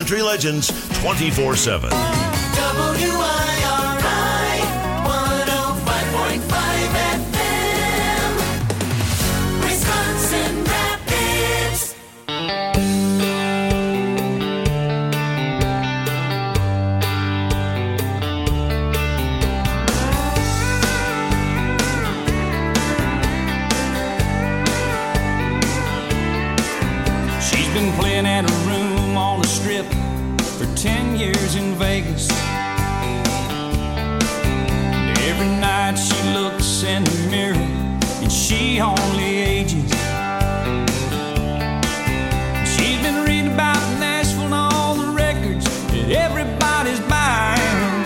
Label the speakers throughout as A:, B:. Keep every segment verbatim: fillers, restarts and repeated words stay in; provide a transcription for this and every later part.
A: country legends twenty-four seven.
B: W I R I one oh five point five F M, Wisconsin Rapids.
C: She's been playing at a room on the strip for ten years in Vegas. And every night she looks in the mirror and she only ages. She's been reading about Nashville and all the records that everybody's buying.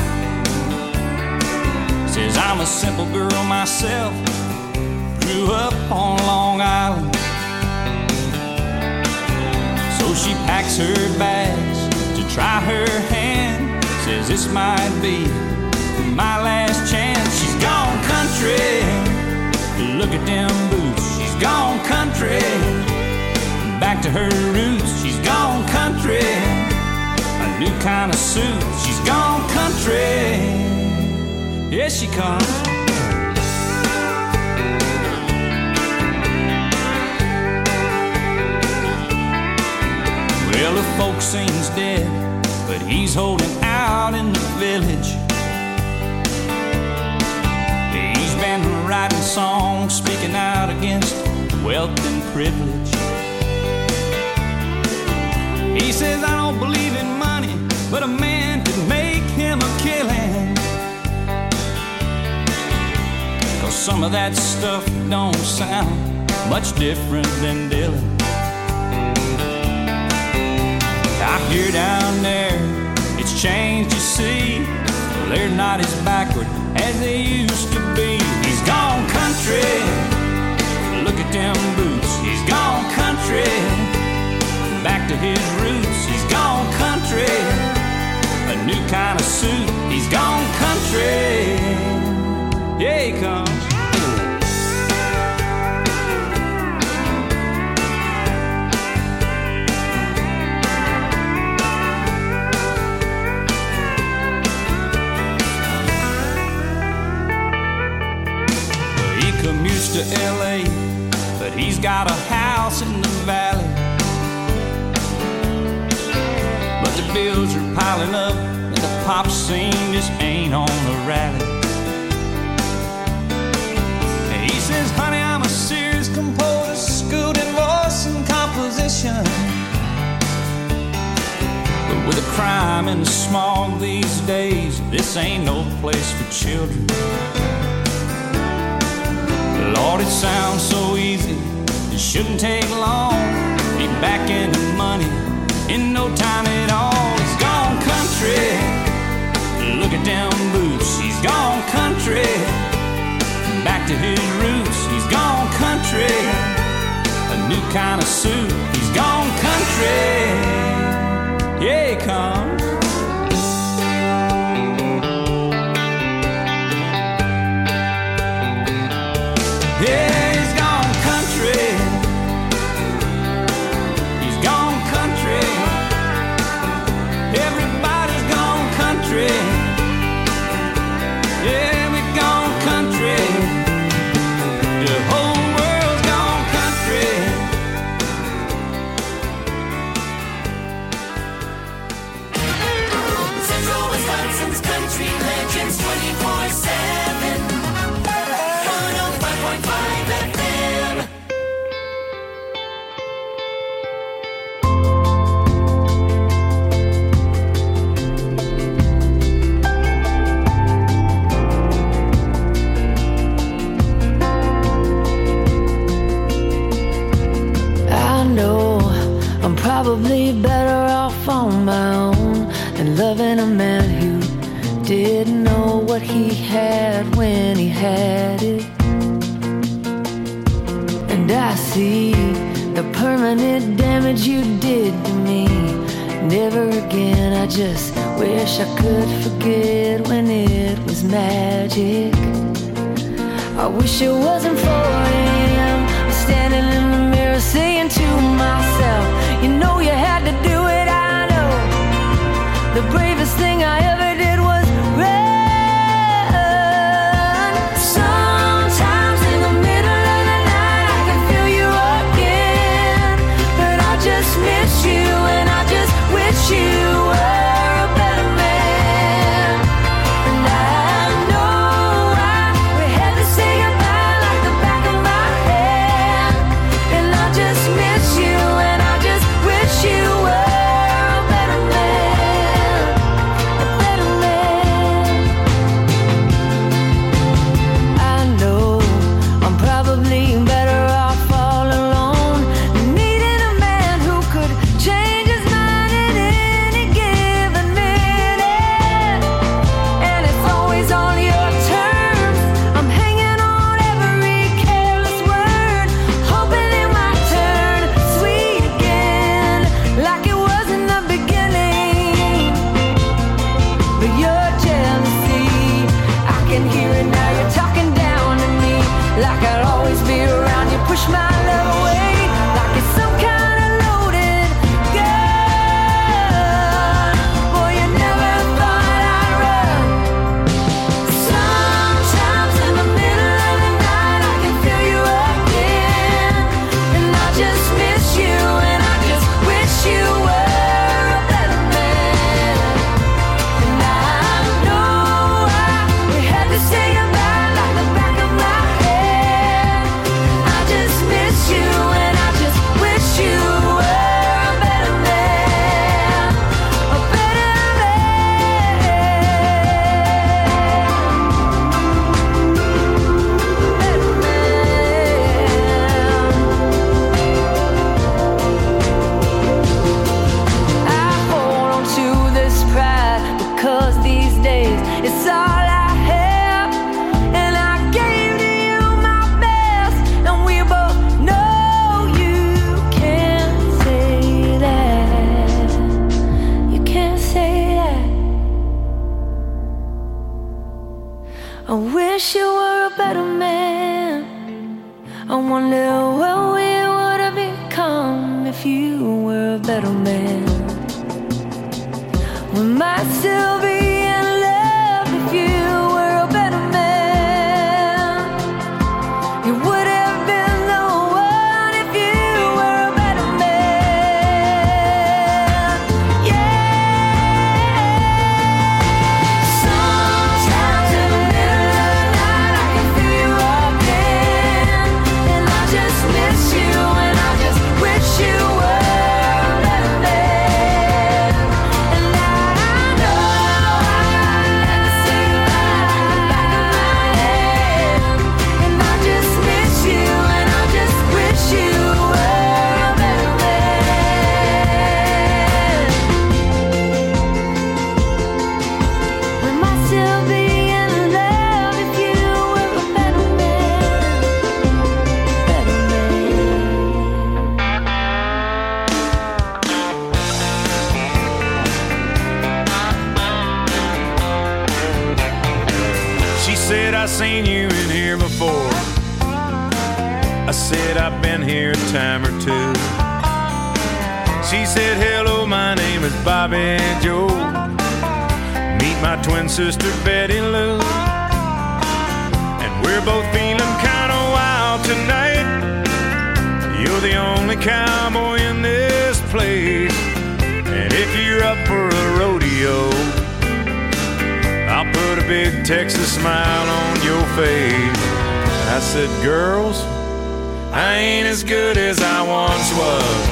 C: Says I'm a simple girl myself, grew up on Long Island. So she packs her bags to try her hand. Says this might be my last chance. She's gone country, look at them boots. She's gone country, back to her roots. She's gone country, a new kind of suit. She's gone country, here she comes. Well, the folk sings dead, but he's holding out in the village. He's been writing songs, speaking out against wealth and privilege. He says, I don't believe in money, but a man could make him a killing. 'Cause some of that stuff don't sound much different than Dylan. Out here down there, it's changed, you see. They're not as backward as they used to be. He's gone country, look at them boots. He's gone country, back to his roots. He's gone country, a new kind of suit. He's gone country, yeah, he comes. To L A, but he's got a house in the valley. But the bills are piling up and the pop scene just ain't on the rally. And he says, honey, I'm a serious composer, schooled in voice and composition. But with the crime and the smog these days, this ain't no place for children. Lord, it sounds so easy, it shouldn't take long. Be back in the money in no time at all. He's gone country, look at them boots. He's gone country, back to his roots. He's gone country, a new kind of suit. He's gone country, yeah, he comes. Yeah, he's gone country. He's gone country. Everybody's gone country. Yeah, we've gone country. The whole world's gone country.
B: Central Wisconsin's country legends twenty-four seven. one oh five point five F M.
D: I know I'm probably better off on my own than loving a man who didn't know what he had when he had it. And I see the permanent damage you did to me. Never again, I just wish I could forget when it was magic. I wish it wasn't four a.m. standing in the mirror saying to myself, you know you had to do it, I know. The bravest thing I ever did was run. Sometimes in the middle of the night I can feel you again, but I just miss you and I just wish you were a better man. And I know I, we had to say goodbye like the back of my hand, and I just miss you and I just wish you were a better man, a better man. I know I'm probably better off all alone, needing a man who could change his mind at any given minute. And it's always on your terms. I'm hanging on every careless word, hoping it might turn sweet again, like it was in the beginning. But your jealousy, I can hear it now. You're talking down to me, like I'll always be around. You push my love away, like it's some kind of loaded gun. Boy, you never thought I'd run. Sometimes in the middle of the night I can feel you again, and I just miss you and I just wish you were a better man. And I know I, we had to say goodbye like the back of my head. I just miss you and I just wish you were a better man, a better man. I hold on to this pride because these days it's all I have, and I gave to you my best, and we both know you can't say that. You can't say that. I wish you were a better man. I wonder what we would have become if you were a better man. We might still be in love if you were a better man. You would have been the one if you were a better man. Yeah. Sometimes in the middle of the night I can feel you again, and I just miss you and I just wish you were a better man. And I know I had to say goodbye like the back of my hand, and I just miss you and I just wish you were a better man. We might still be in love if you were a better man, better man.
C: She said, I seen you in here before. I said, I've been here a time or two. She said, hello, my name is Bobby Joe. Meet my twin sister, Betty Lou. And we're both feeling kind of wild tonight. You're the only cowboy in this place. And if you're up for a rodeo, I'll put a big Texas smile on your face. I said, girls, I ain't as good as I once was.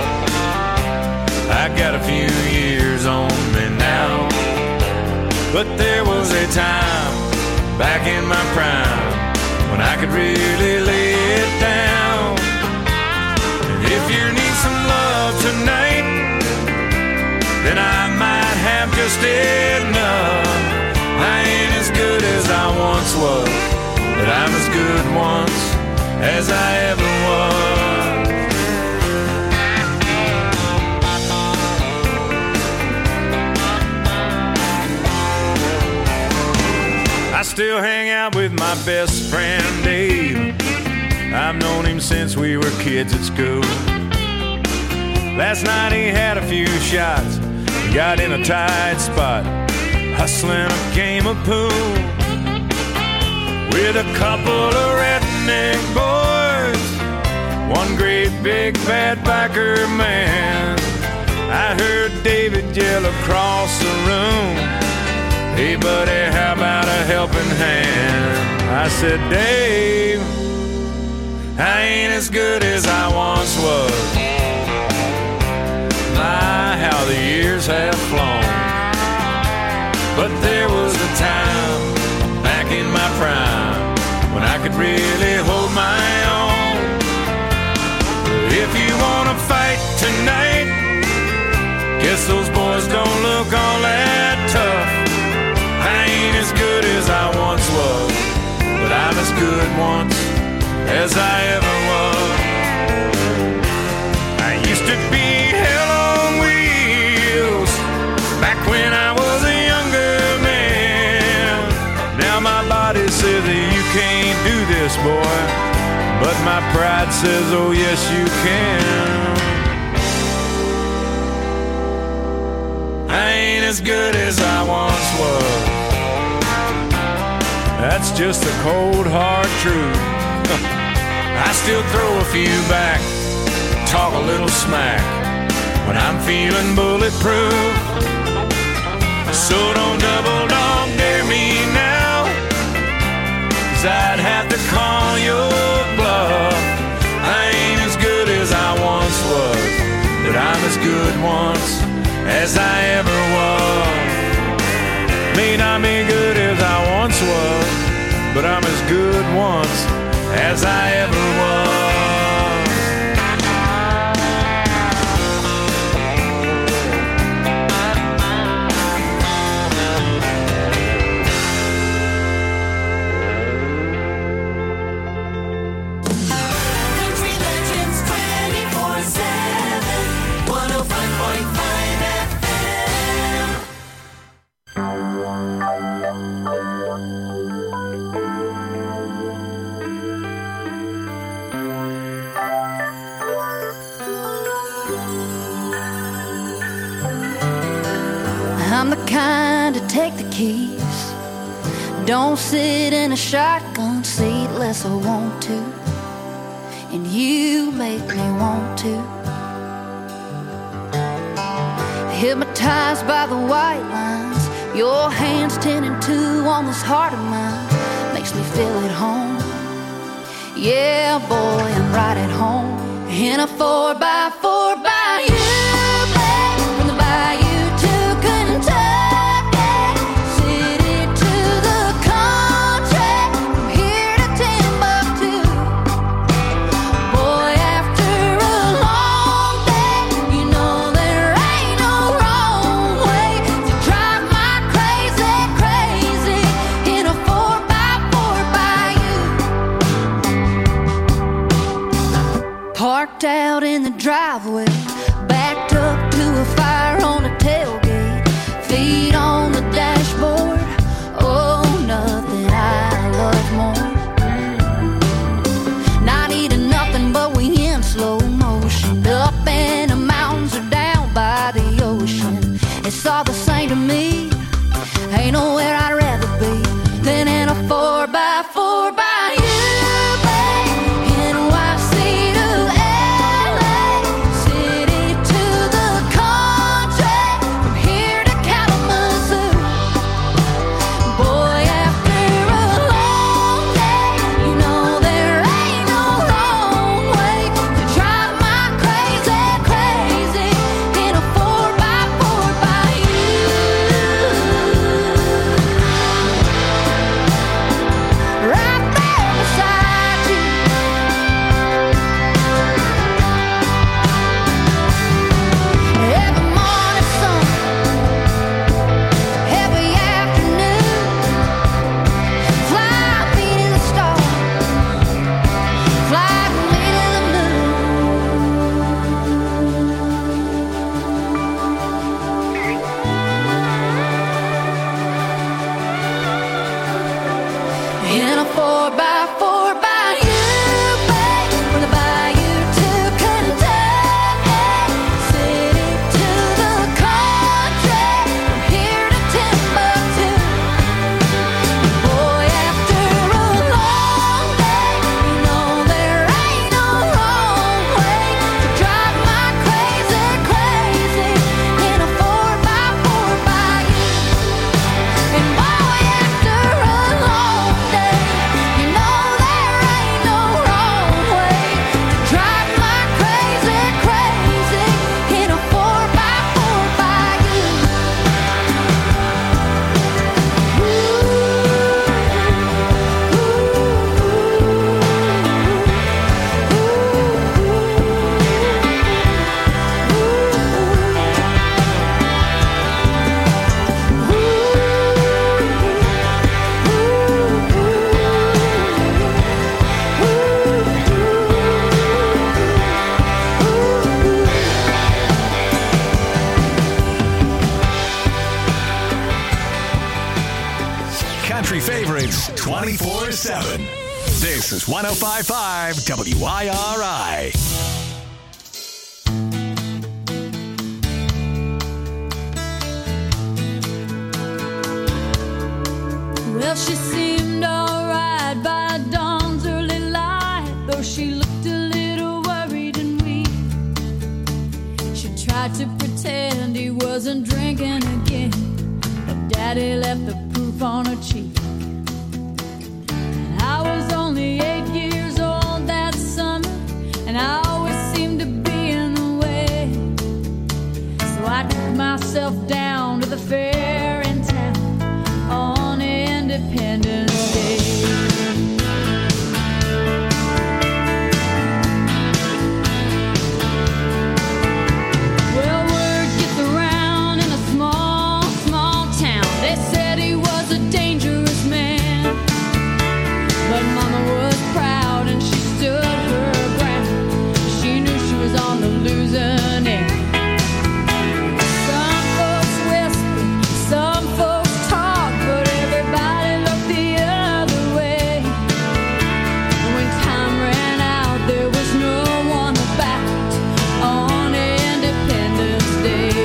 C: I got a few years on me now, but there was a time back in my prime when I could really lay it down. And if you need some love tonight, then I might have just enough. I ain't as good as I once was, but I'm as good once as I ever was. I still hang out with my best friend Dave. I've known him since we were kids at school. Last night he had a few shots,
E: got in a tight spot, hustling a game of pool with a couple of redneck boys, one great big bad biker man. I heard David yell across the room, "Hey buddy, how about a helping hand?" I said, "Dave, I ain't as good as I once was. My, how the years have flown. But there was a time back in my prime when I could really hold my own. If you wanna fight tonight, guess those boys don't look all that tough. I ain't as good as I once was, but I'm as good once as I ever was. I used to be hell on wheels back when I was a younger man. Now my body says that you can't do this, boy, but my pride says, oh yes you can. I ain't as good as I once was. That's just the cold hard truth. I still throw a few back, talk a little smack when I'm feeling bulletproof. So don't double dog dare me now, 'cause I'd have to call your bluff. I ain't as good as I once was, but I'm as good once as I ever was. May not be good as I once was, but I'm as good once as I ever was.
B: Country Legends twenty-four seven, one oh five point five F M.
D: I'm the kind to take the keys, don't sit in a shotgun seat unless I want to, and you make me want to. Hypnotized by the white lines, your hands ten and two on this heart of mine, makes me feel at home. Yeah, boy, I'm right at home in a four by four by you, babe, from the bayou to Kentucky, city to the country, from here to Timbuktu. Boy, after a long day, you know there ain't no wrong way to drive my crazy, crazy in a four by four by you. Parked out in the driveway, backed up to a fire on a tailgate, feet on the dashboard. Oh, nothing I love more. Not eating nothing, but we in slow motion, up in the mountains or down by the ocean. It's all the same to me. Ain't nowhere I'd rather be than in a four by four by you, babe. N Y C to L A, city to the country, from here to Kalamazoo. Boy, after a long day, you know there ain't no wrong way to drive my crazy, crazy in a four by four by you.
F: country favorites twenty-four seven. This is one oh five point five W I R I.
G: Well, she seemed alright by dawn's early light, though she looked a little worried and weak. She tried to pretend he wasn't drinking again, but Daddy left the proof on her cheek. And I was only eight years old that summer, and I always seemed to be in the way. So I took myself down to the fair in town on Independence Day. Well, word gets around in a small, small town. They said he was a dangerous man, but Mama was proud and she stood her ground. She knew she was on the losing end. Some folks whispered, some folks talk, but everybody looked the other way. When time ran out, there was no one about on Independence Day.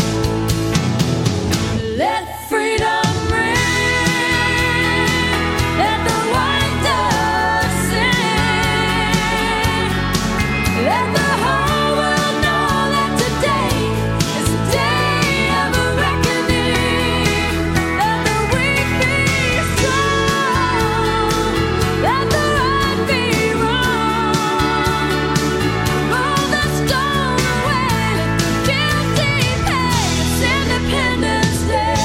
G: Let freedom ring, let the white dove sing, let the whole world know that today is a day of a reckoning. Let the weak be strong, let the right be wrong. Roll the stone away, let the guilty pay. It's Independence Day.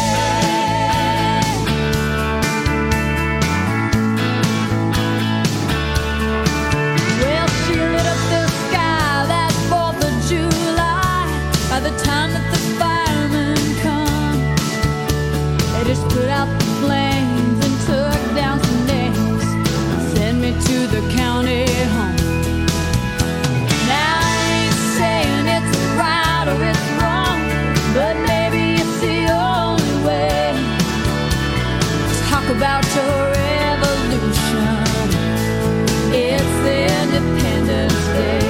G: Well, she lit up the sky that fourth of July. By the time that the firemen come, they just put out the flames and took down some names and sent me to the county home. Now I ain't saying it's right or it's wrong, but maybe it's the only way. Let's talk about your revolution. It's Independence Day.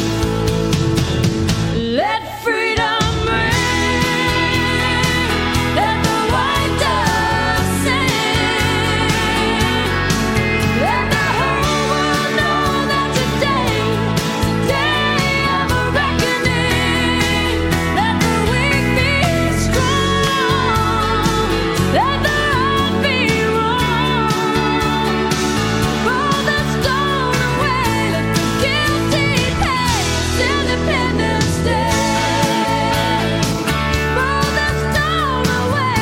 G: Let freedom ring, let the white dove sing, let the whole world know that today is a day of a reckoning. Let the weak be strong, let the right be wrong. Roll the stone away, let the guilty pay. It's Independence Day. Roll the stone away.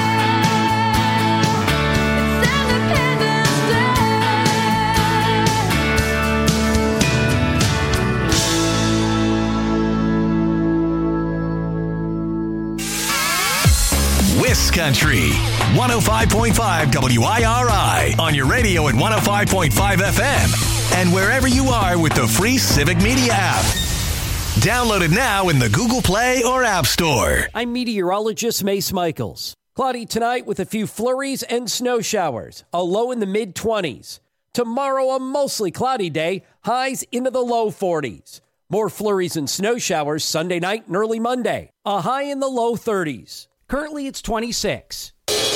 G: It's Independence Day.
F: Wiss Country, one oh five point five W I R I, on your radio at one oh five point five F M, and wherever you are with the free Civic Media app. Download it now in the Google Play or App Store.
H: I'm meteorologist Mace Michaels. Cloudy tonight with a few flurries and snow showers, a low in the mid twenties. Tomorrow, a mostly cloudy day, highs into the low forties. More flurries and snow showers Sunday night and early Monday, a high in the low thirties. Currently, it's twenty-six.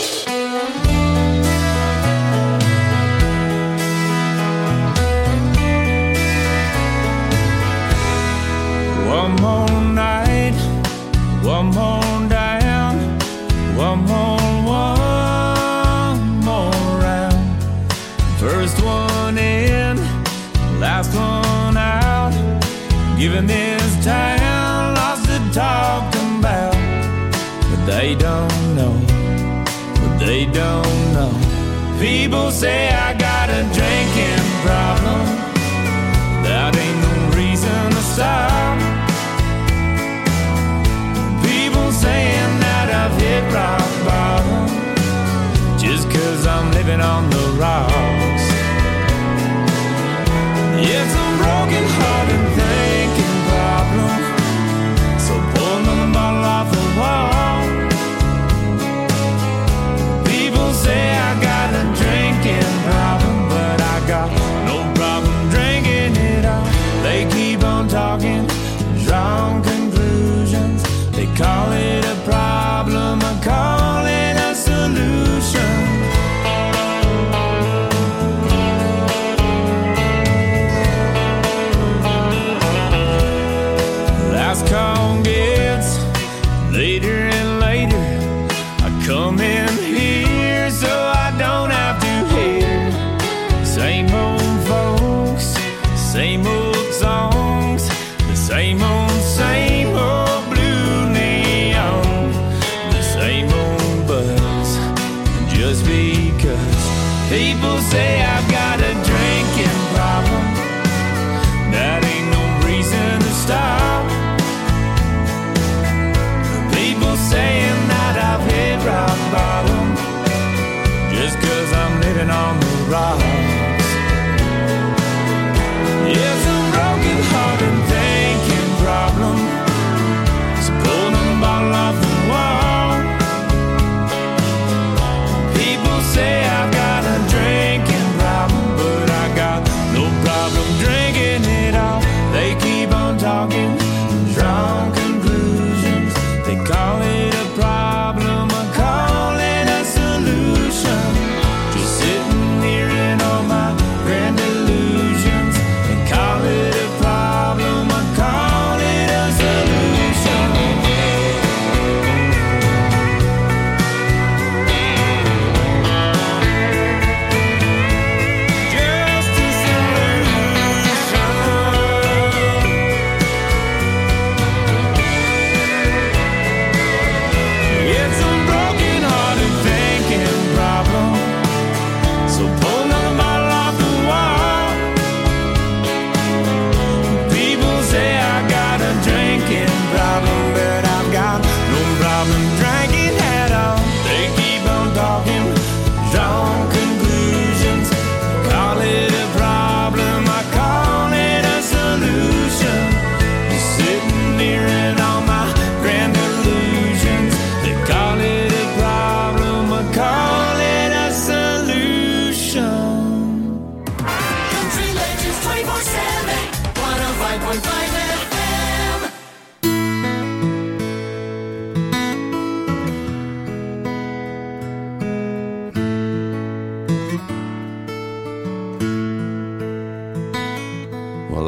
C: One more night, one more down, one more, one more round. First one in, last one out. Giving this town lots to talk about. But they don't know, but they don't know. People say I got a drinking problem. That ain't no reason to stop. People saying that I've hit rock bottom just cause I'm living on the rocks. It's a broken hearted thinking problem, so pull another bottle off the wall. People say I got a drink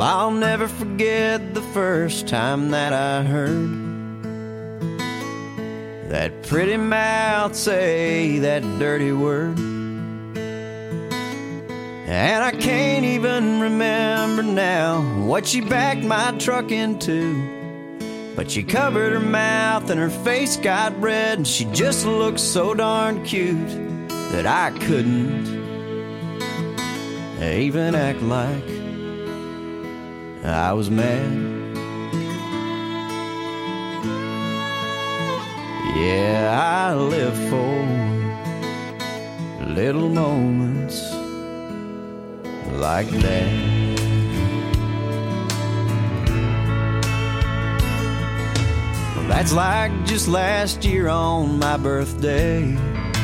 I: Well, I'll never forget the first time that I heard that pretty mouth say that dirty word. And I can't even remember now what she backed my truck into, but she covered her mouth and her face got red, and she just looked so darn cute that I couldn't even act like I was mad. Yeah, I live for little moments like that. Well, that's like just last year on my birthday.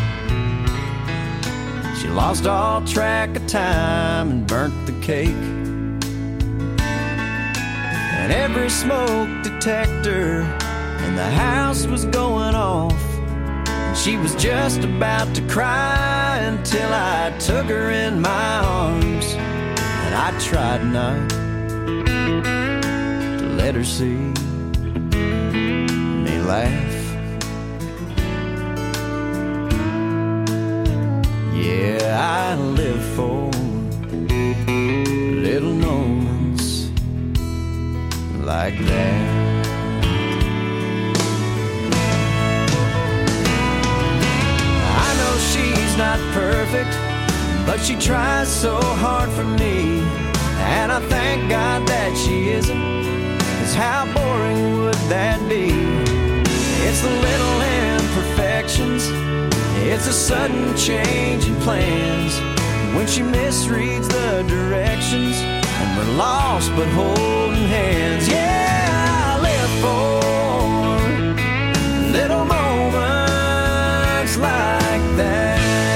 I: She lost all track of time and burnt the cake. And every smoke detector in the house was going off. And she was just about to cry until I took her in my arms. And I tried not to let her see me laugh. Yeah, I live for little moments like that. I know she's not perfect, but she tries so hard for me, and I thank God that she isn't, 'cause how boring would that be? It's the little imperfections, it's a sudden change in plans, when she misreads the directions and we're lost but holding hands. Yeah, I live for little moments like that.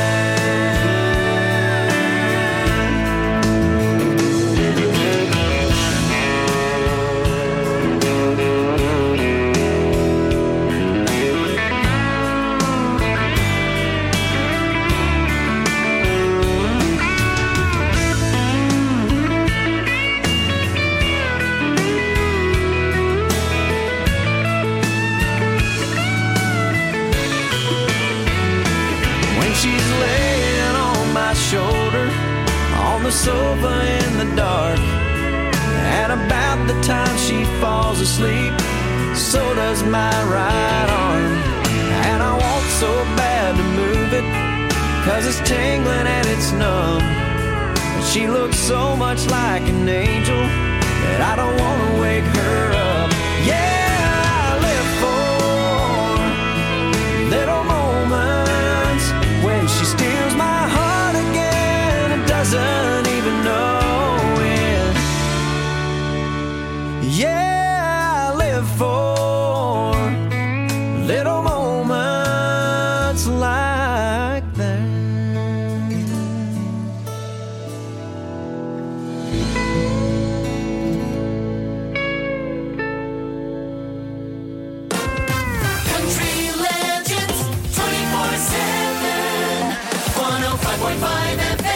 I: Shoulder on the sofa in the dark, and about the time she falls asleep, so does my right arm. And I want so bad to move it, 'cause it's tingling and it's numb, but she looks so much like an angel that I don't want to wake her up. Yeah, I live for little moments when she steals my heart again and doesn't even know it. Yeah, I live for little moments like that.
B: Country Legends twenty-four seven, one oh five point five F M.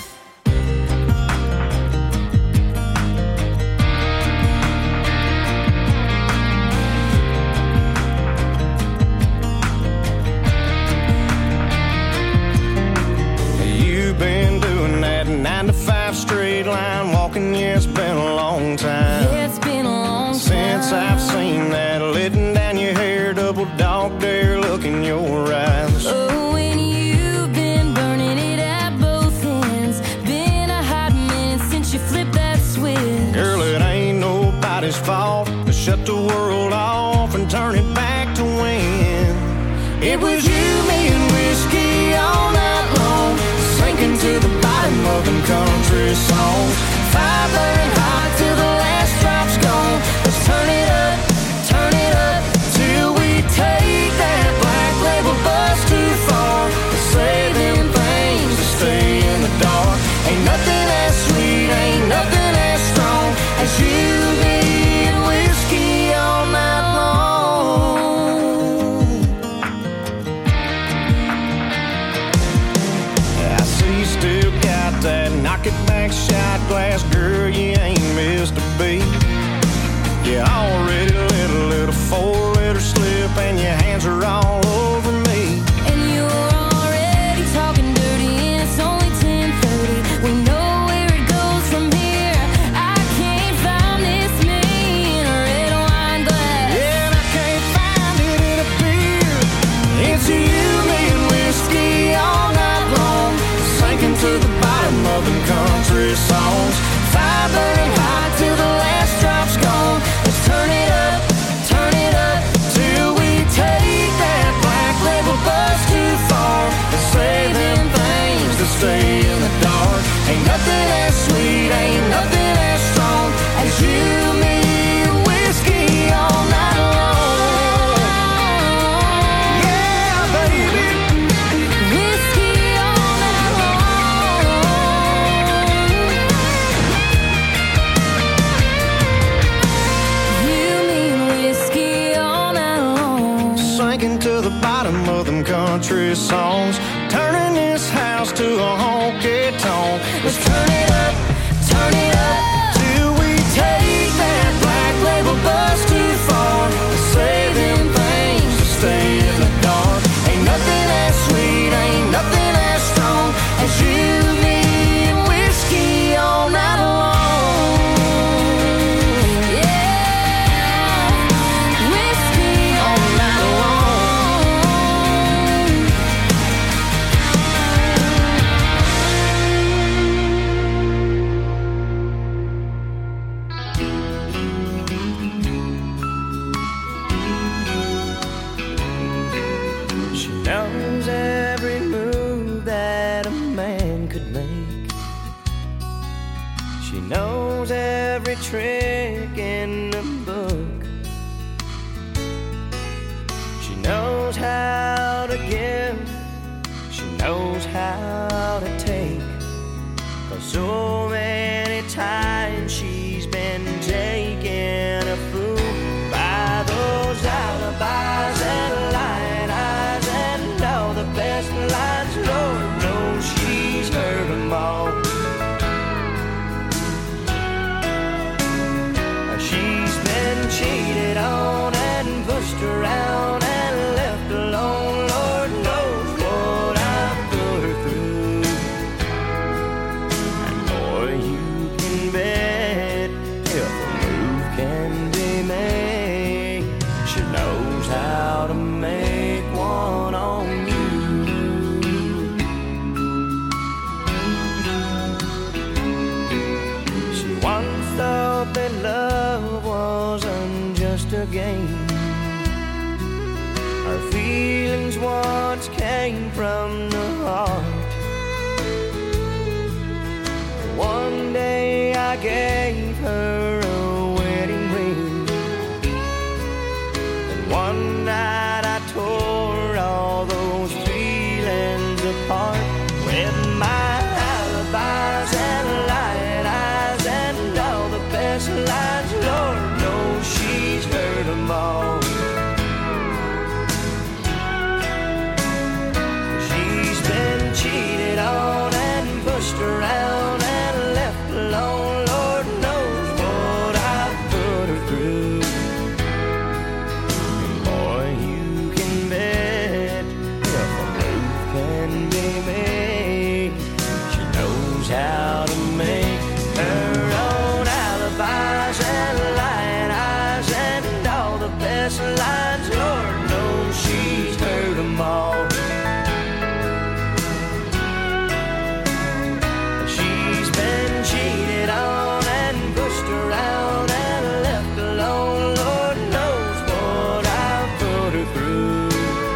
J: You've been doing that nine to five straight line walking, yeah, it's been a long time.
D: Yeah, it's been a long time
J: since I've seen that letting down your hair, double dog dare look in your eyes.
D: Oh, and you've been burning it at both ends. Been a hot minute since you flipped that switch.
J: Girl, it ain't nobody's fault to shut the world off and turn it back to when it was you, me, and whiskey all night long, sinking to the bottom of them country songs. Fire burning hot till the last drop's gone. Let's turn it up, turn it up, till we take that black label bus too far to say them things to stay in the dark. Ain't nothing as sweet, ain't nothing as strong as you, me, and whiskey all night long. I see you still got that knock it back, shot glass, girl, you ain't missed a beat. You already let a little four-letter slip, and your hands are all over me.
D: And you're already talking dirty, and it's only ten thirty. We know where it goes from here. I can't find this me in a red wine glass.
J: Yeah, and I can't find it in a beer. It's you, me, and whiskey all night long, sinking to the bottom of them country songs. Fire burning hot till the last drop's gone. Let's turn it up, turn it up, till we take that black label bus too far. Let's say them things that stay in the dark. Ain't nothing as sweet, ain't nothing as strong as you, me, and whiskey all night long. Yeah, baby.
D: Whiskey all night long. You mean whiskey all night long.
J: Sinking to the bottom of them country songs, turning this house to a honky tonk. Let's turn it up, turn it up, till we take that black label bus too far. Let's say them things to stay in the dark. Ain't nothing as sweet, ain't nothing as strong as you, me, and whiskey all night long.
D: Yeah, whiskey all night long.
I: She knows every move that a man could make. She knows every trick in the book. She knows how to give. She knows how to take. 'Cause so many times she's been taken a fool by those alibis and lying eyes and all the best lines. Lord knows she's heard them all. She's been cheated on and pushed around and left alone. Lord knows what I've put her through. And boy, you can bet if a move can be made, she knows how to make one on you. She once thought that love wasn't just a game. Her feelings once came from the heart. One day I gave her a wedding ring, and one night I tore all those feelings apart with my alibis and lying eyes and all the best lines. Lord knows she's heard them all. She's been cheated on and pushed around and left alone. Lord knows what I've put her through. And boy, you can bet if a move can be made, she knows how to make her own alibis and lying eyes and all the best lines. Lord knows she's heard them all. She's been cheated on and pushed around and left alone. Lord knows what I've put her through.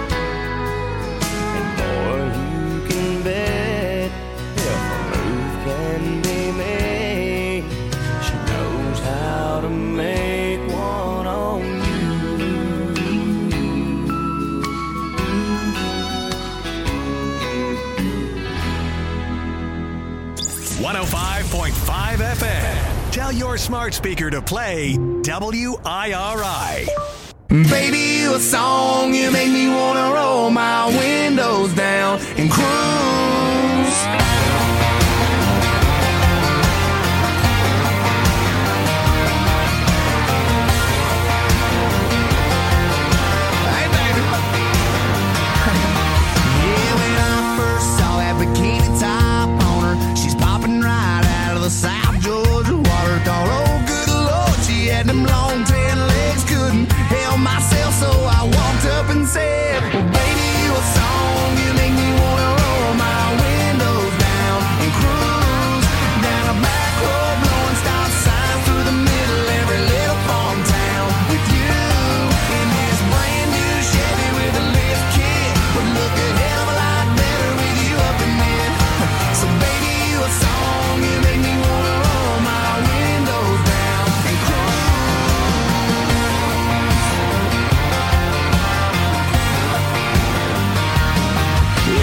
I: And boy, you can bet if a move can be made, she knows how to make one on you.
F: one oh five point five F M. Tell your smart speaker to play W I R I.
K: Baby, you a song, you make me wanna roll my windows down and cruise.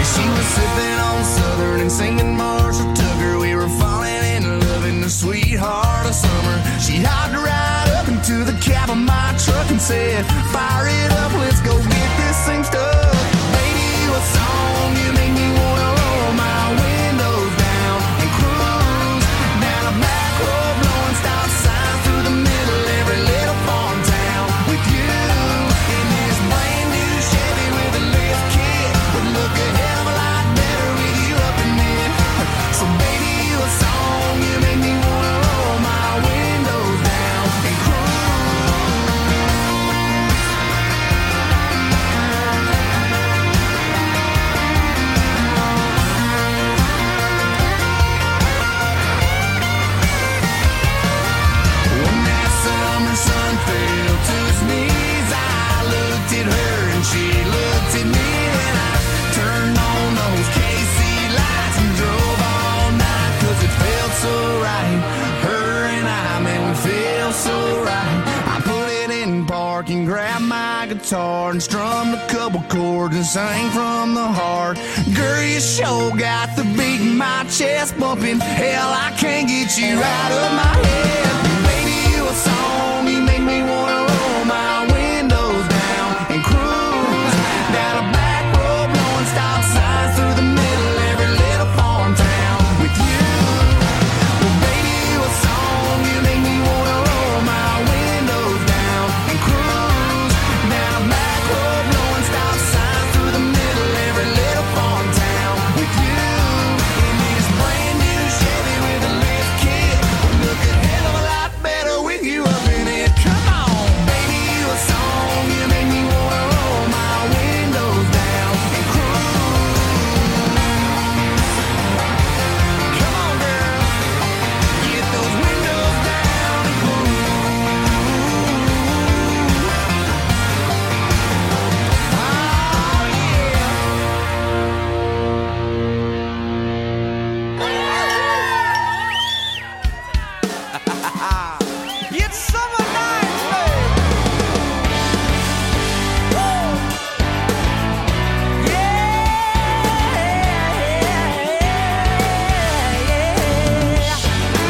K: She was sipping on Southern and singing Marshall Tucker. We were falling in love in the sweetheart of summer. She hopped right up into the cab of my truck and said, fire it up, let's go get this thing stuck. Baby, what song you make me wanna roll my windows down and cruise down a back road, blowing stop signs through the middle of every little farm town with you in this brand new Chevy with a lift kit. Would look a hell of a lot better with you up in it. So baby, what song you make me wanna roll my windows down and cruise. When that summer sun fell to his knees, I looked at her and she looked at me, and I turned on those K C lights and drove all night, cause it felt so right. Her and I, man, we felt so right. I put it in park and grabbed my guitar and strummed a couple chords and sang from the heart. Girl, you sure got the beat in my chest bumping. Hell, I can't get you out of my head. Baby, what song you make me wanna roll my windows down and cruise down a back road, blowing stop signs through the middle of every little farm town with you. Well, baby, what song you make me wanna roll my windows down and cruise down a back road, blowing stop signs through the middle of every little farm town with you in this brand new Chevy with a lift kit. Would look a hell of a lot better with you up in it. Come on, baby, what song you make me wanna roll my windows down and cruise. Come on, girl, get those windows down and cruise. Oh, yeah. It's summer nights, baby. Woo! Yeah.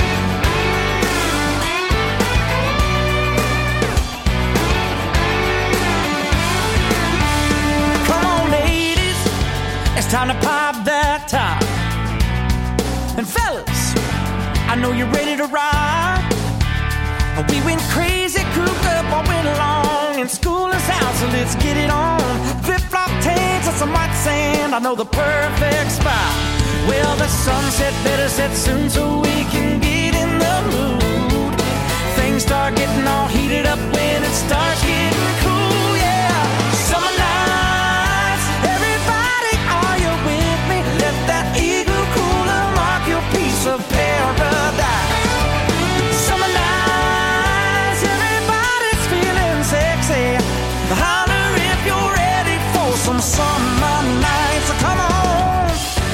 I: Come on, ladies, it's time to pop that top. And fellas, I know you're ready to ride. We went crazy, cooped up all winter long, and school is out, so let's get it on. Flip-flop tanks and some white sand, I know the perfect spot. Well, the sunset better set soon so we can get in the mood. Things start getting all heated up when it starts getting cool, yeah. Summer nights, everybody, are you with me? Let that igloo cooler mark your piece of paradise. Summer nights, everybody's feeling sexy. Holler if you're ready for some summer nights. Come on.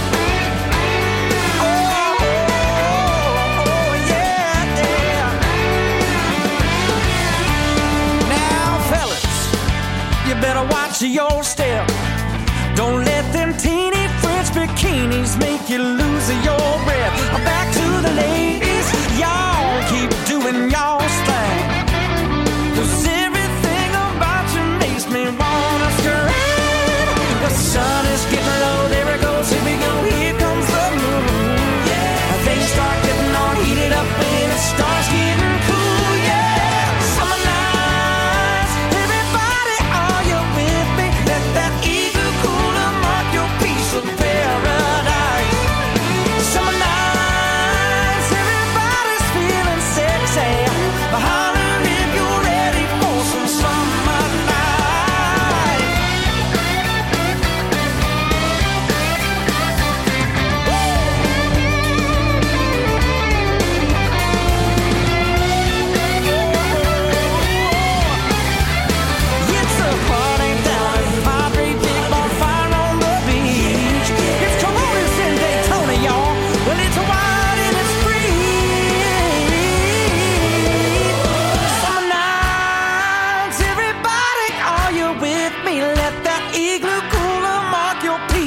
I: Oh, oh, oh, yeah, yeah. Now, fellas, you better watch your step. Don't let them teeny French bikinis make you lose your breath. Back to the ladies, y'all keep doing y'all's thing. 'Cause everything about you makes me wanna scream. The sun is getting low, there it goes, here we go, here comes the moon. Yeah, things start getting all heated up when it starts getting cool. Yeah, summer nights, everybody, are you with me? Let that eagle cooler mark your piece of paradise. Summer nights, everybody's feeling sexy.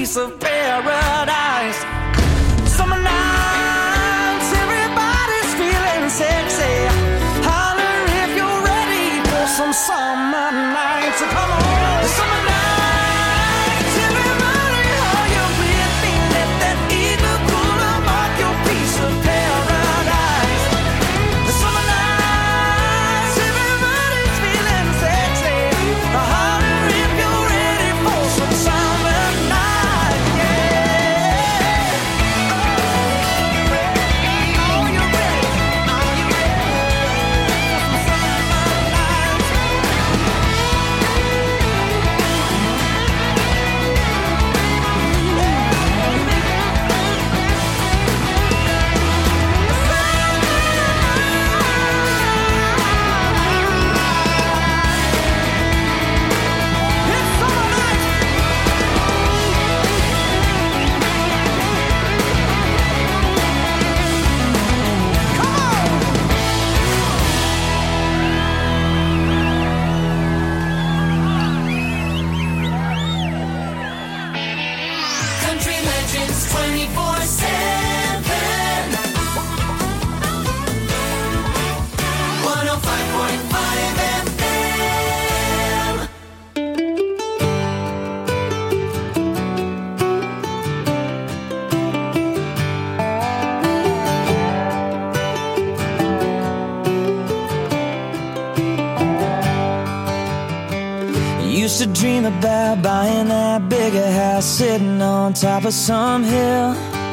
I: piece of paradise. Summer nights, everybody's feeling sexy. Holler if you're ready for some summer nights. So come on, summer nights, everybody, are you with me? Let that eagle cooler mark your piece of paradise. Summer nights, everybody's feeling sexy. Holler if you're ready for some summer night, yeah. Oh, you ready? Are you ready for some summer nights? It's summer nights. Come on.
B: Country legends twenty-four seven. one oh five point five F M.
I: Used to dream about buying that bigger house, sitting on top of some hill.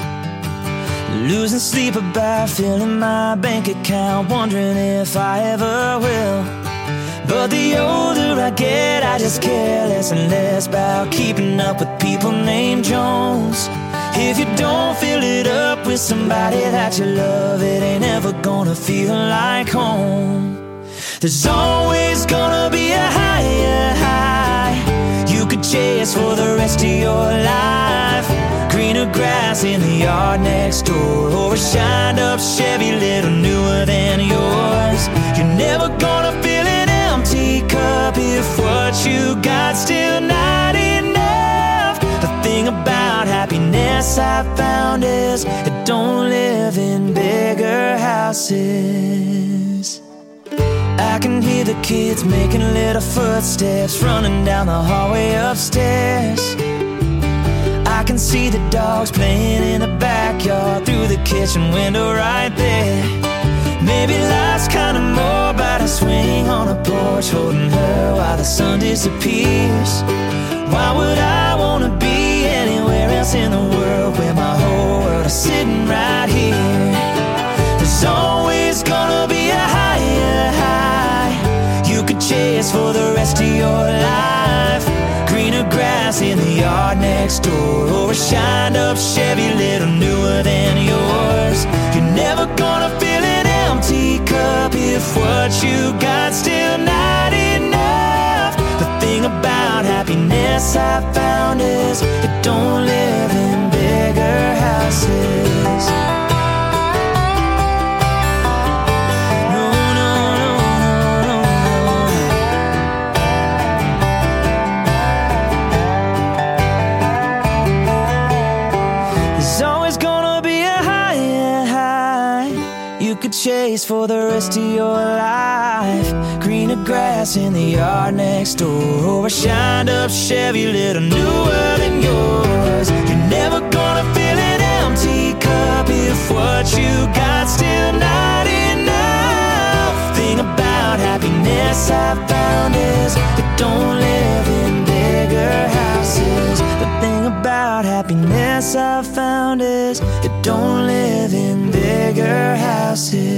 I: Losing sleep about filling my bank account, wondering if I ever will. But the older I get, I just care less and less about keeping up with people named Jones. If you don't fill it up with somebody that you love, it ain't ever gonna feel like home. There's always gonna be a higher high you could chase for the rest of your life. Greener grass in the yard next door, or a shined up Chevy little newer than yours. You're never gonna fill an empty cup if what you got still not enough. The thing about happiness I found is it don't live in bigger houses. I can hear the kids making little footsteps running down the hallway upstairs. I can see the dogs playing in the backyard through the kitchen window right there. Maybe life's kinda more about a swing on a porch, holding her while the sun disappears. Why would I wanna be anywhere else in the world where my whole world is sitting right here? There's always gonna be a higher high you could chase for the rest of your life. Greener grass in the yard next door, or a shined up Chevy little newer than yours. You're never gonna fill an empty cup if what you got still not enough. The thing about happiness I found is it don't live in bigger houses. Chase for the rest of your life. Greener grass in the yard next door, or a shined up Chevy little newer than yours. You're never gonna fill an empty cup if what you got still not enough. Thing about happiness I found is it don't live in bigger houses. The thing about happiness I found is it don't live in bigger houses.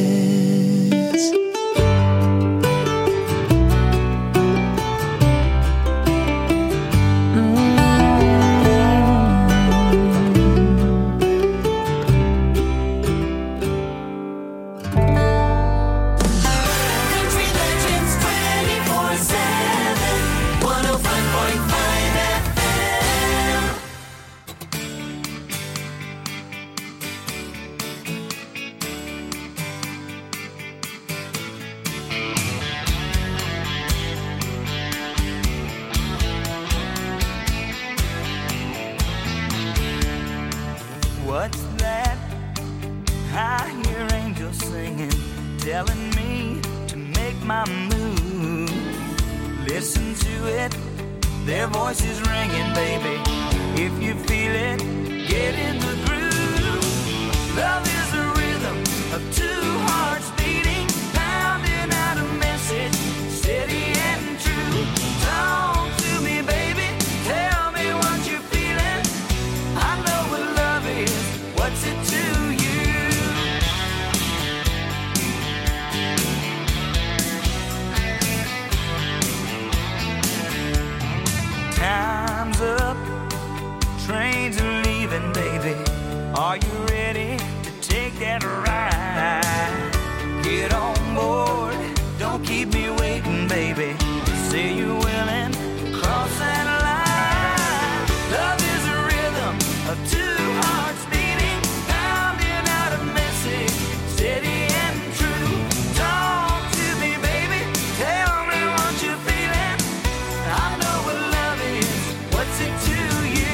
B: Country legends twenty-four seven. one oh five point five F M.
I: What's that? I hear angels singing, telling me to make my move. Listen to it, their voices ringing, baby. If you feel it, get in the groove. Love is a rhythm of two hearts beating, pounding out a message, steady and true. Talk to me, baby, tell me what you're feeling. I know what love is, what's it to you? Time's up, trains are leaving, baby. Are you ready to take that ride? Get on board, don't keep me waiting, baby. Say you're willing to cross that line. Love is a rhythm of two hearts beating, pounding out a message, steady and true. Talk to me, baby, tell me what you're feeling. I know what love is, what's it to you?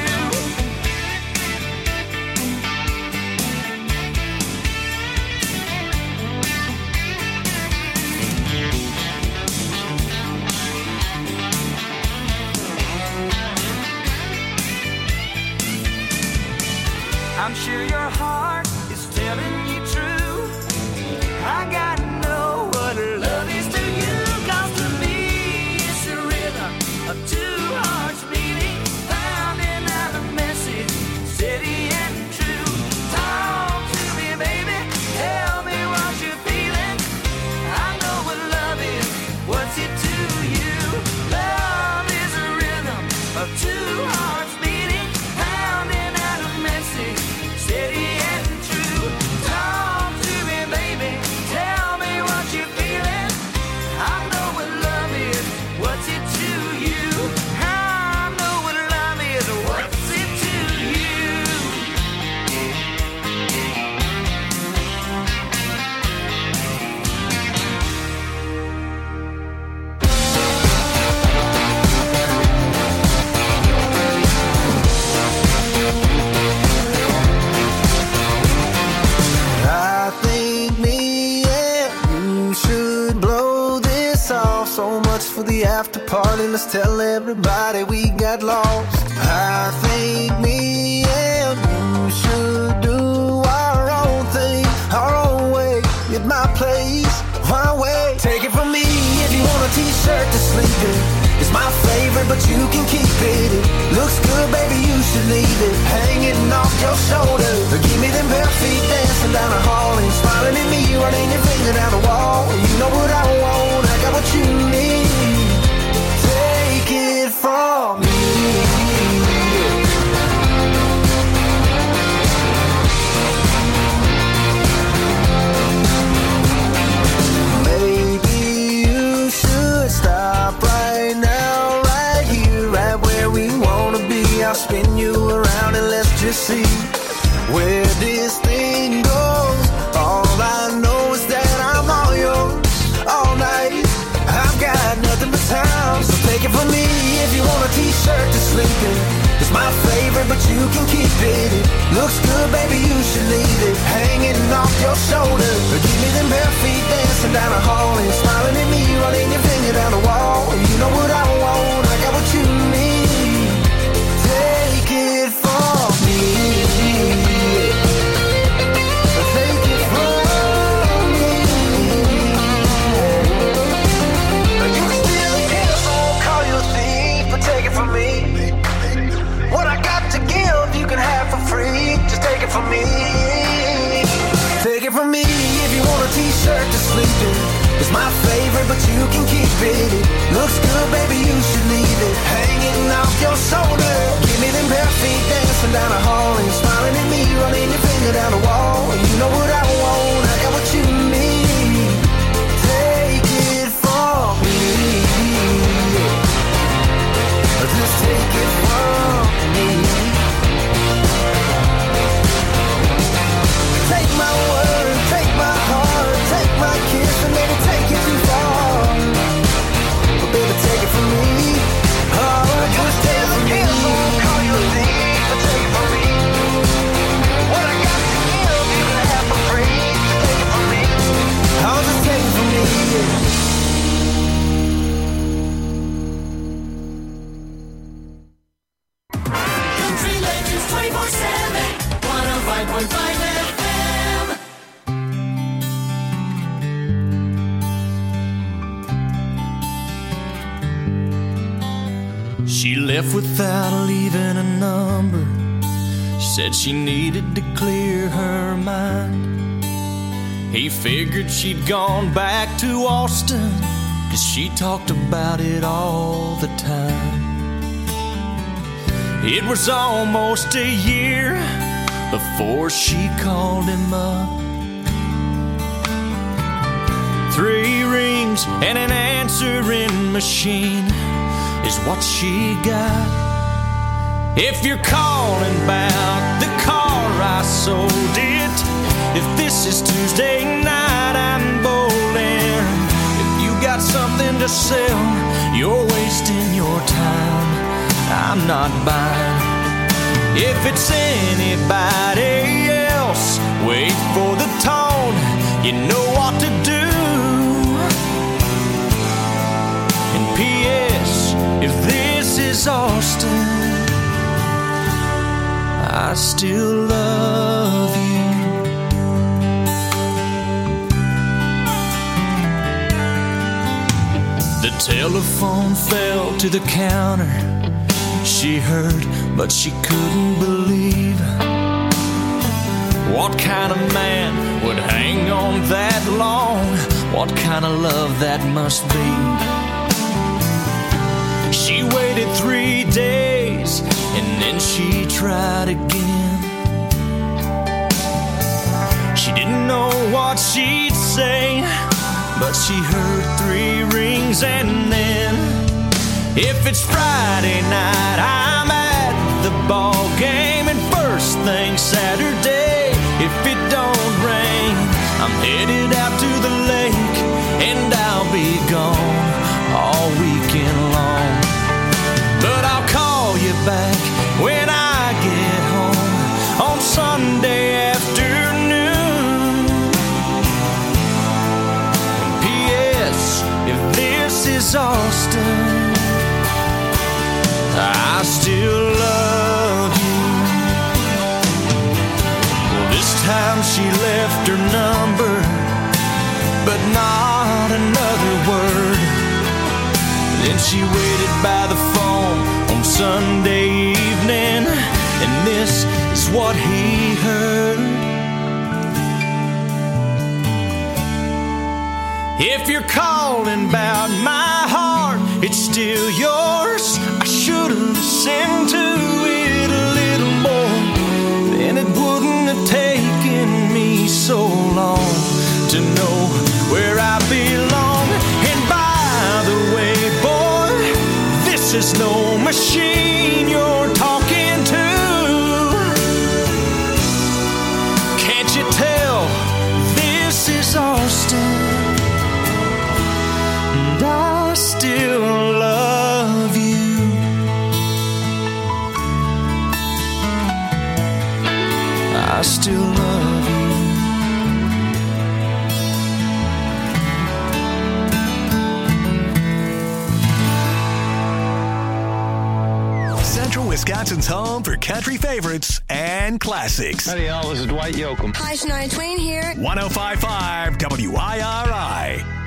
I: I'm sure your heart is telling you true. I gotta know what love is to you. 'Cause to me it's a rhythm of two hearts beating, pounding out a message, steady and true. Talk to me, baby, tell me what you're feeling. I know what love is, what's it to you? Love is a rhythm of two hearts beating, pounding out a message, steady and true. Talk to me, baby, tell me what you're feeling. I know what love is, what's it to you? I know what love is, what's it to you?
J: I think me and you should blow this off. So much for the after party, let's tell everybody we got lost. I think me and you should do our own thing, our own way, at my place, my way. Take it from me, if you want a t-shirt to sleep in, it's my favorite, but you can keep it. It looks good, baby, you should leave it hanging off your shoulder. Give me them bare feet dancing down the hall and smiling at me, running your finger down the wall. You know what I want, I got what you need. Take it from me. Maybe you should stop right now, right here, right where we wanna be. I'll spin you around and let's just see where this thing goes. All I know is that I'm all yours all night. I've got nothing but time, so take it from me. If you want a t-shirt to sleep in, it's my favorite, but you can keep it. It looks good, baby, you should leave it hanging off your shoulder. Give me them bare feet dancing down the hall and smiling at me, running your finger down the wall. You know what I want, I got what you need. Take it from me. Take it from me. You can still kill, so I won't call you a thief, but take it from me. What I got to give, you can have for free. Just take it from me. Take it from me. If you want a t-shirt to sleep in, it's my favorite, but you can keep it. It looks good, baby, you should leave it hanging off your shoulder. Give me them bare feet dancing down the hall and smiling at me, running your finger down the wall. You know what I want, I got what you need. Take it from me. Just take it from me. Take my word, take my heart, take my kiss, and maybe take it too far. But baby, take it from me. Oh, just take it from me. Call you a thief, but take it from me.
I: left without leaving a number. She said she needed to clear her mind. He figured she'd gone back to Austin, 'cause she talked about it all the time. It was almost a year before she called him up. Three rings and an answering machine is what she got. If you're calling about the car I sold it, if this is Tuesday night I'm bowling, if you got something to sell, you're wasting your time, I'm not buying. If it's anybody else, wait for the tone, you know what to do. And P S if this is Austin, I still love you. The telephone fell to the counter. She heard, but she couldn't believe. What kind of man would hang on that long? What kind of love that must be? She waited three days and then she tried again. She didn't know what she'd say, but she heard three rings and then, if it's Friday night, I'm at the ball game, and first thing Saturday, if it don't rain, I'm headed out to the lake, and I'll be gone all weekend long. But I'll call you back when I get home on Sunday afternoon. And P S if this is Austin, I still love you. Well, this time she left her number, but not another word. Then she waited by the phone on Sunday evening, and this is what he heard. If you're calling about my heart, it's still yours. I should have listened to it a little more, then it wouldn't have taken me so long to know where I belong. And by the way, boy, this is no machine you're talking to. Can't you tell this is Austin? And I still love you. I still love you.
F: Central Wisconsin's home for country favorites and classics.
L: Howdy, y'all. This is Dwight Yoakam.
M: Hi, Shania Twain here.
F: one oh five point five W I R I.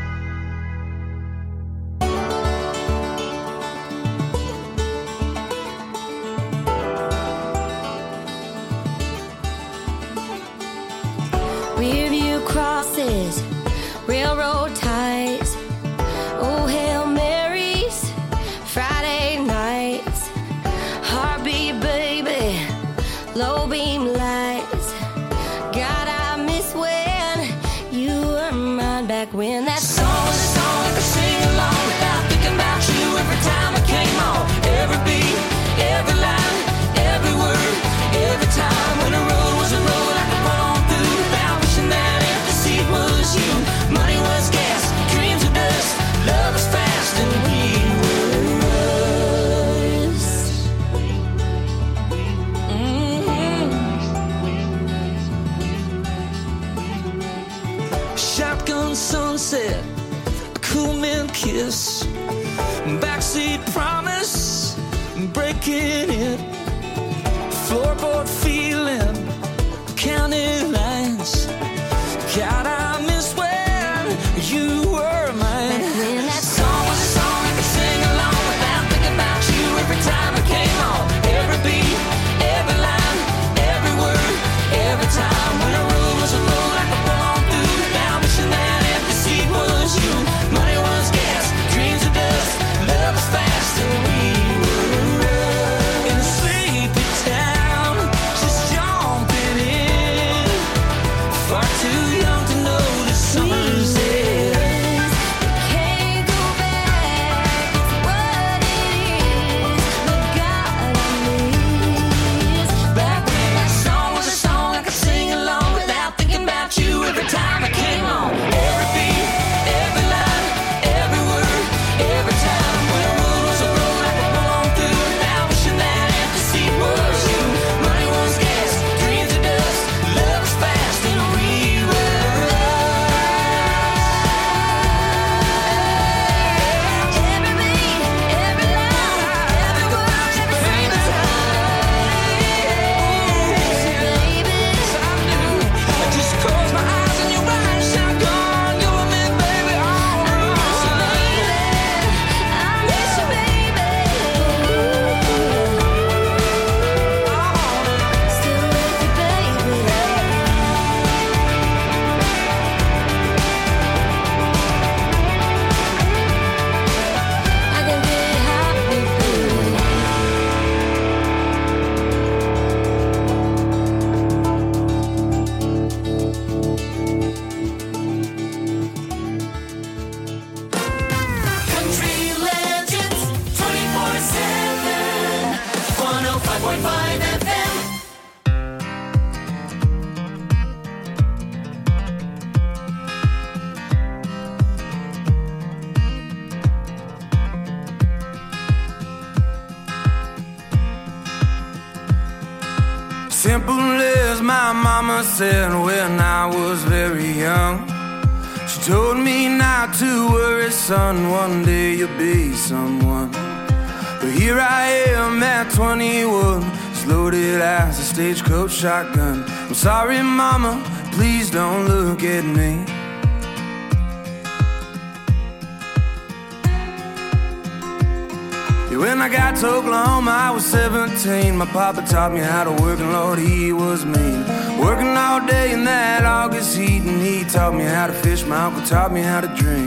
D: Rearview crosses, railroad ties, oh Hail Marys, Friday nights, heartbeat baby, low beam lights. God, I miss when you were mine, back when that song was a song I could sing along without thinking about you every time it came on. Every beat, every line, every word, every time when a road was a road I could run on through without wishing that empty seat was you. Money was gas, dreams were dust, love was fast, and we were us.
I: Mm-hmm. Shotgun sunset, a cool man kiss, backseat promise, breaking it, floorboard feeling, counting lines. God, I miss when you were mine. Back when that song was a song I could sing along without thinking about you every time I came
K: Simple as my mama said when I was very young. She told me not to worry, son, one day you'll be someone. But here I am at twenty-one, as loaded as a stagecoach shotgun. I'm sorry, mama, please don't look at me. When I got to Oklahoma, I was seventeen. My papa taught me how to work, and Lord, he was mean. Working all day in that August heat, and he taught me how to fish. My uncle taught me how to drink.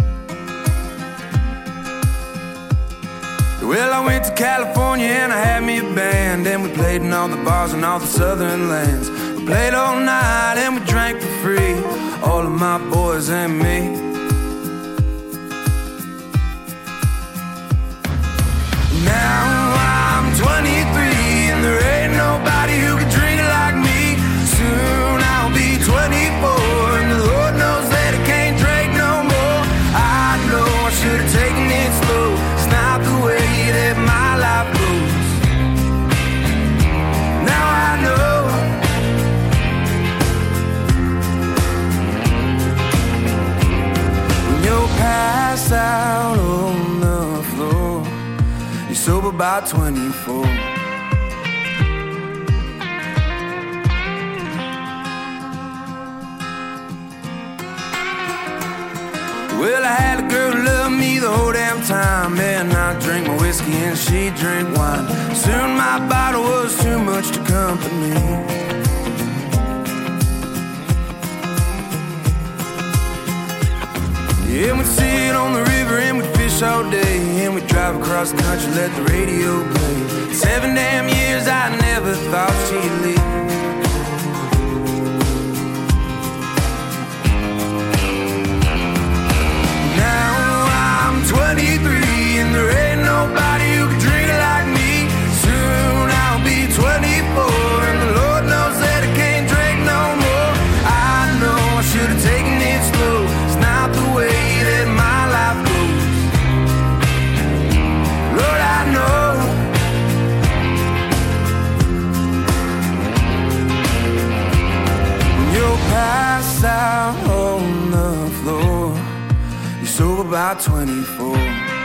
K: Well, I went to California and I had me a band, and we played in all the bars in all the southern lands. We played all night and we drank for free, all of my boys and me. Now I'm twenty-three and there ain't nobody who can drink it like me. Soon I'll be twenty-four and the Lord knows that I can't drink no more. I know I should have taken it slow. It's not the way that my life goes. Now I know. When you're passed out on the floor, you're sober by twenty-four. Well, I had a girl who loved me the whole damn time, and I drank my whiskey and she drank wine. Soon my bottle was too much to company. Yeah, we'd sit on the river and we'd fish all day, and we'd drive across the country, let the radio play. Seven damn years I never thought she'd leave. twenty-three and there ain't nobody who can drink it like me. Soon I'll be twenty-four and the Lord knows that I can't drink no more. I know I should have taken it slow. It's not the way that my life goes. Lord, I know. When you're passed out on the floor, you're sober by twenty-four.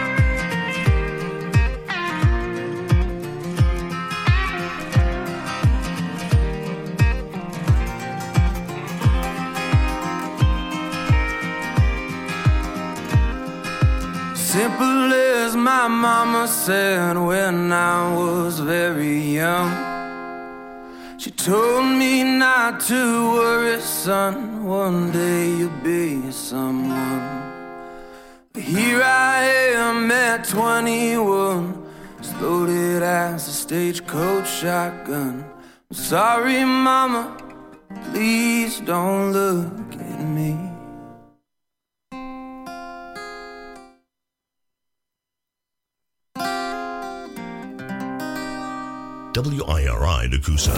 K: Simple as my mama said when I was very young. She told me not to worry, son, one day you'll be someone. But here I am at twenty-one, as loaded as a stagecoach shotgun. I'm sorry, mama, please don't look at me.
A: W I R I Nakusa.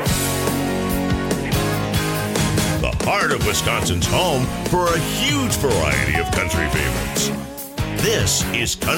A: The heart of Wisconsin's home for a huge variety of country favorites. This is Country